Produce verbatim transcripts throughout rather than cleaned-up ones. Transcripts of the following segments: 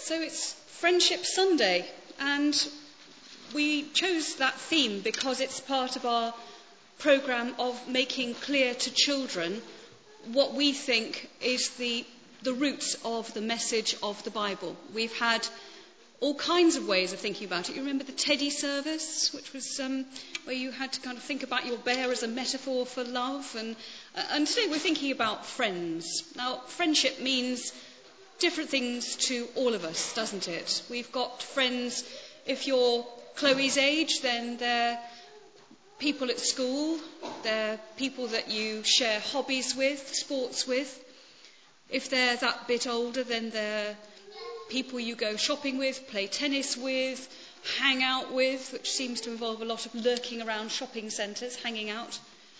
So it's Friendship Sunday, and we chose that theme because it's part of our programme of making clear to children what we think is the, the roots of the message of the Bible. We've had all kinds of ways of thinking about it. You remember the Teddy service, which was um, where you had to kind of think about your bear as a metaphor for love. And, uh, and today we're thinking about friends. Now, friendship means different things to all of us, doesn't it? We've got friends. If you're Chloe's age, then they're people at school. They're people that you share hobbies with, sports with. If they're that bit older, then they're people you go shopping with, play tennis with, hang out with, which seems to involve a lot of lurking around shopping centres, hanging out.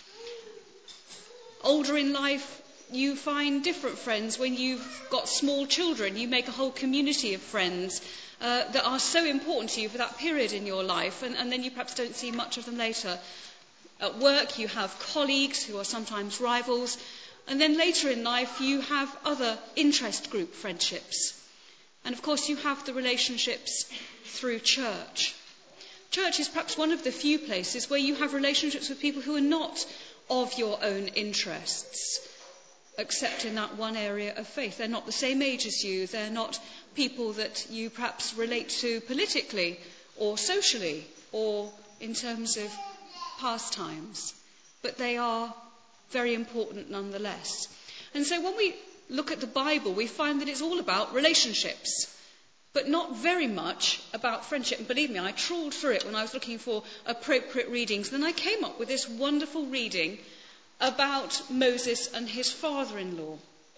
Older in life, you find different friends. When you've got small children, you make a whole community of friends uh, that are so important to you for that period in your life, and, and then you perhaps don't see much of them later. At work, you have colleagues who are sometimes rivals, and then later in life, you have other interest group friendships. And of course, you have the relationships through church. Church is perhaps one of the few places where you have relationships with people who are not of your own interests, except in that one area of faith. They're not the same age as you. They're not people that you perhaps relate to politically or socially or in terms of pastimes. But they are very important nonetheless. And so when we look at the Bible, we find that it's all about relationships, but not very much about friendship. And believe me, I trawled through it when I was looking for appropriate readings. And then I came up with this wonderful reading about Moses and his father-in-law.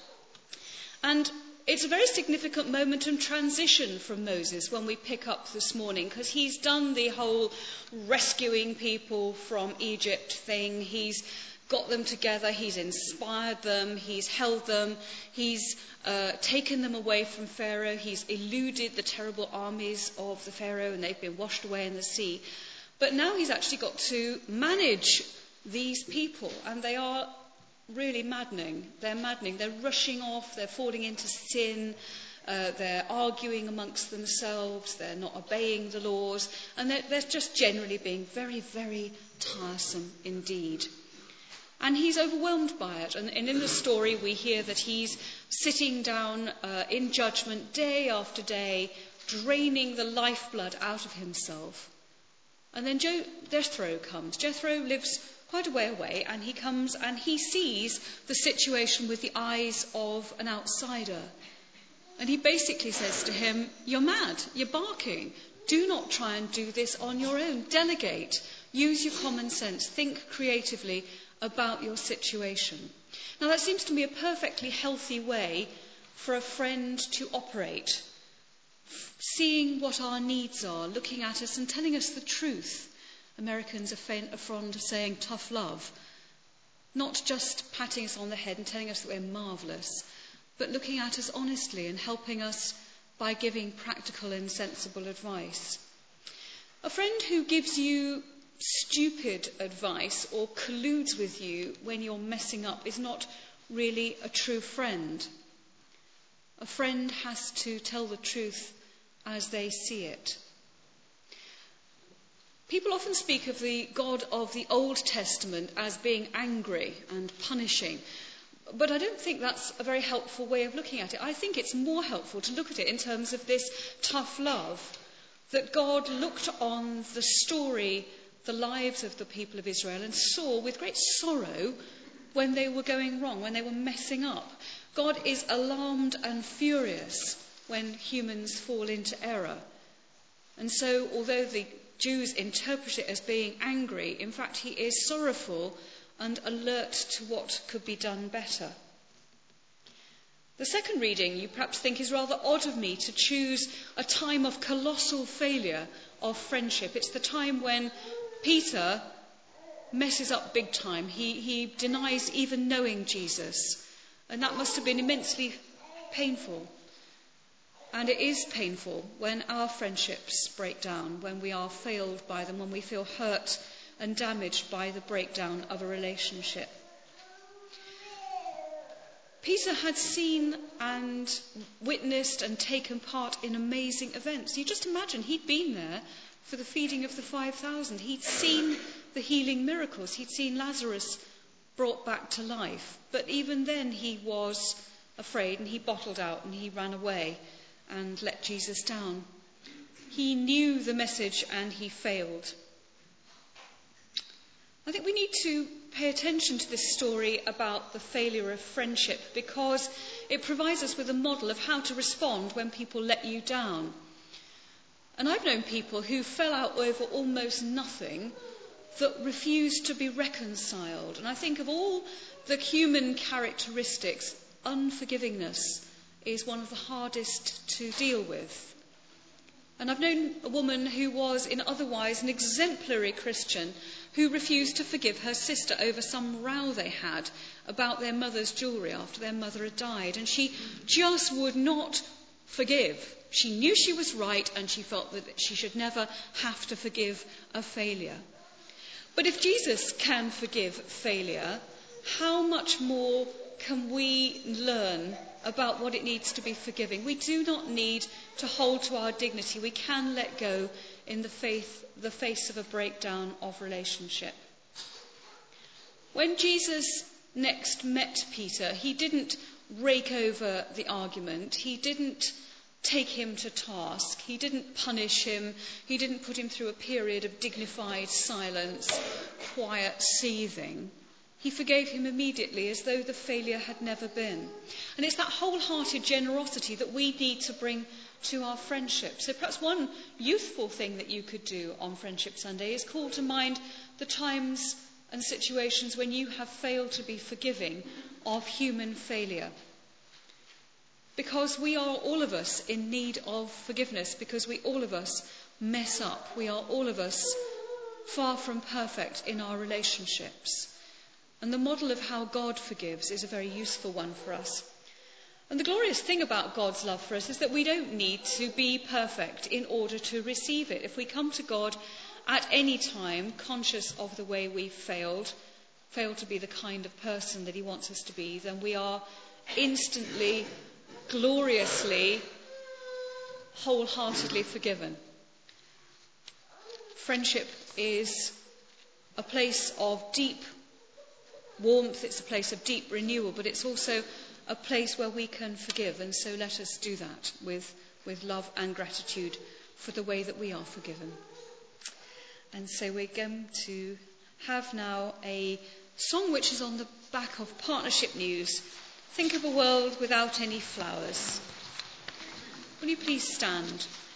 And it's a very significant moment and transition from Moses when we pick up this morning, because he's done the whole rescuing people from Egypt thing. He's got them together, he's inspired them, he's held them, he's uh, taken them away from Pharaoh, he's eluded the terrible armies of the Pharaoh, and they've been washed away in the sea. But now he's actually got to manage these people, and they are really maddening. They're maddening. They're rushing off, they're falling into sin, uh, they're arguing amongst themselves, they're not obeying the laws, and they're, they're just generally being very, very tiresome indeed. And he's overwhelmed by it. And, and in the story, we hear that he's sitting down uh, in judgment day after day, draining the lifeblood out of himself. And then Jo- Jethro comes. Jethro lives quite a way away, and he comes and he sees the situation with the eyes of an outsider. And he basically says to him, "You're mad. You're barking. Do not try and do this on your own. Delegate. Use your common sense. Think creatively about your situation." Now, that seems to me a perfectly healthy way for a friend to operate. Seeing what our needs are, looking at us and telling us the truth. Americans are fond of saying tough love. Not just patting us on the head and telling us that we're marvellous, but looking at us honestly and helping us by giving practical and sensible advice. A friend who gives you stupid advice or colludes with you when you're messing up is not really a true friend. A friend has to tell the truth as they see it. People often speak of the God of the Old Testament as being angry and punishing, but I don't think that's a very helpful way of looking at it. I think it's more helpful to look at it in terms of this tough love, that God looked on the story, the lives of the people of Israel, and saw with great sorrow when they were going wrong, when they were messing up. God is alarmed and furious when humans fall into error. And so, although the Jews interpret it as being angry, in fact he is sorrowful and alert to what could be done better. The second reading you perhaps think is rather odd of me to choose a time of colossal failure of friendship. It's the time when Peter messes up big time. He, he denies even knowing Jesus. And that must have been immensely painful. And it is painful when our friendships break down, when we are failed by them, when we feel hurt and damaged by the breakdown of a relationship. Peter had seen and witnessed and taken part in amazing events. You just imagine, he'd been there for the feeding of the five thousand. He'd seen the healing miracles. He'd seen Lazarus brought back to life. But even then he was afraid, and he bottled out and he ran away and let Jesus down. He knew the message and he failed. I think we need to pay attention to this story about the failure of friendship, because it provides us with a model of how to respond when people let you down. And I've known people who fell out over almost nothing, that refused to be reconciled. And I think of all the human characteristics, unforgivingness is one of the hardest to deal with. And I've known a woman who was in otherwise an exemplary Christian who refused to forgive her sister over some row they had about their mother's jewellery after their mother had died. And she just would not forgive. She knew she was right, and she felt that she should never have to forgive a failure. But if Jesus can forgive failure, how much more can we learn about what it needs to be forgiving? We do not need to hold to our dignity. We can let go in the faith, the face of a breakdown of relationship. When Jesus next met Peter, he didn't rake over the argument. He didn't take him to task. He didn't punish him. He didn't put him through a period of dignified silence, quiet seething. He forgave him immediately, as though the failure had never been. And it's that wholehearted generosity that we need to bring to our friendship. So perhaps one youthful thing that you could do on Friendship Sunday is call to mind the times and situations when you have failed to be forgiving of human failure. Because we are all of us in need of forgiveness, because we all of us mess up. We are all of us far from perfect in our relationships. And the model of how God forgives is a very useful one for us. And the glorious thing about God's love for us is that we don't need to be perfect in order to receive it. If we come to God at any time, conscious of the way we've failed, failed to be the kind of person that he wants us to be, then we are instantly, gloriously, wholeheartedly forgiven. Friendship is a place of deep warmth, it's a place of deep renewal, but it's also a place where we can forgive. And so let us do that with, with love and gratitude for the way that we are forgiven. And so we're going to have now a song which is on the back of Partnership News. Think of a world without any flowers. Will you please stand